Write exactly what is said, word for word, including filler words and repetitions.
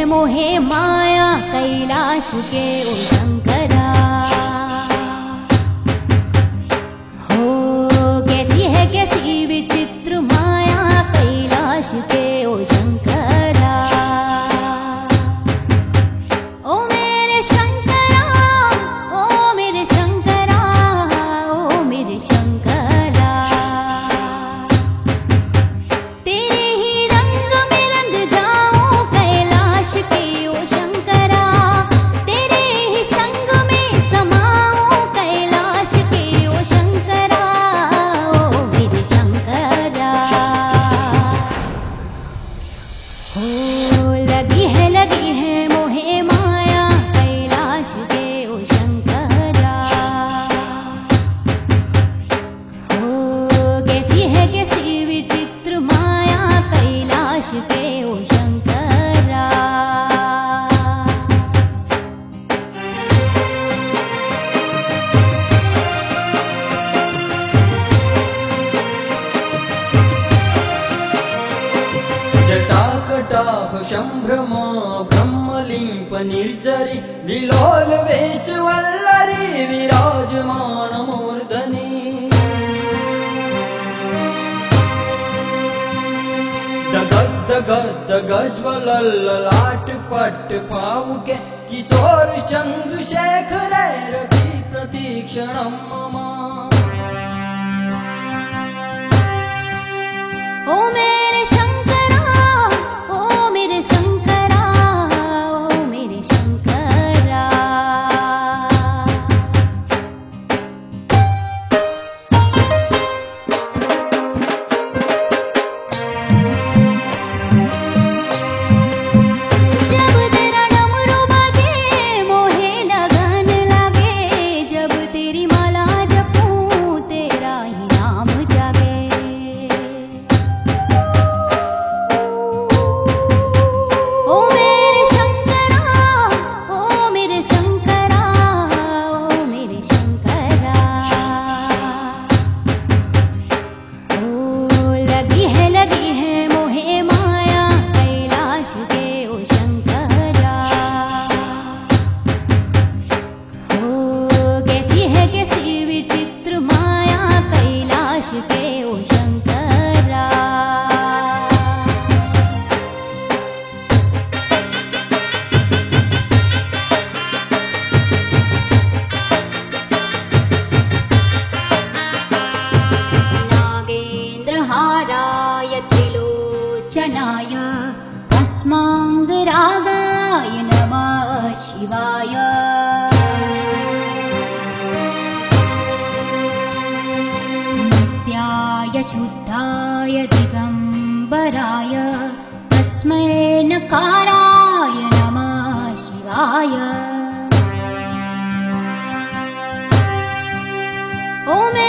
मोहे माया कैलाश के ओ शंकरा। हो कैसी है कैसी विचित्र माया कैलाश के ओ शंकरा। ओ मेरे शंकरा, ओ मेरे शंकरा, ओ मेरे शंकरा। तेरे ही रंग में रंग जाऊं कैलाश के ओ शंकरा। तेरे ही संग में समाऊं कैलाश के ओ शंकरा, ओ मेरे शंकरा। हो लगी है लगी है मोहे माया कैलाश के ओ शंकरा। हो कैसी है कैसी विचित्र माया कैलाश के ओ शंकरा। जटाकटाह शम्भ्रमा ब्रह्मलिम्प निर्जरि विलोल वेचवल्लरी विराजमान मूर्धनि। दगद दगद गज्वलल्ललाट पट्ट पावुके किशोर चन्द्रशेखर रति प्रतीक्षणं मम। ओ मेरे शंकरा, ओ मेरे शंकरा, ओ मेरे शंकरा। जब तेरा डमरू बजे मोहे लगन लागे। जब तेरी माला जपूं तेरा ही नाम जागे। ओ मेरे शंकरा, ओ मेरे शंकरा, ओ मेरे शंकरा। ओ लगी है लगी है मोहे माया कैलाश के ओ शंकरा। हो कैसी है कैसी विचित्र माया कैलाश के ओ शंकरा। नागेन्द्रहाराय त्रिलोचनाय अस्माङ्गरागाय नमः शिवाय। नित्याय शुद्धाय दिगम्बराय तस्मै नकाराय नमः शिवाय। ओ